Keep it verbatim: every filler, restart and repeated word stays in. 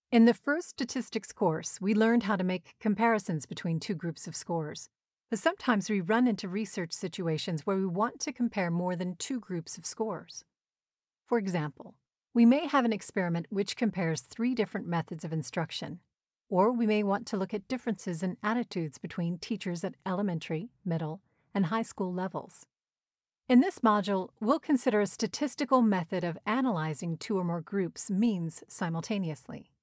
In the first statistics course, we learned how to make comparisons between two groups of scores. But sometimes we run into research situations where we want to compare more than two groups of scores. For example, we may have an experiment which compares three different methods of instruction, or we may want to look at differences in attitudes between teachers at elementary, middle, and high school levels. In this module, we'll consider a statistical method of analyzing two or more groups' means simultaneously.